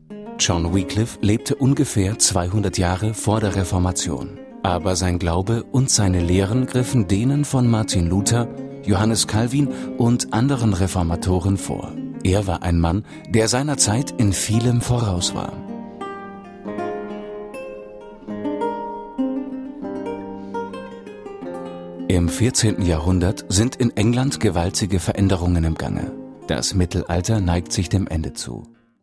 John Wycliffe lebte ungefähr 200 Jahre vor der Reformation. Aber sein Glaube und seine Lehren griffen denen von Martin Luther, Johannes Calvin und anderen Reformatoren vor. Er war ein Mann, der seiner Zeit in vielem voraus war. Im 14. Jahrhundert sind in England gewaltige Veränderungen im Gange. Das Mittelalter neigt sich dem Ende zu.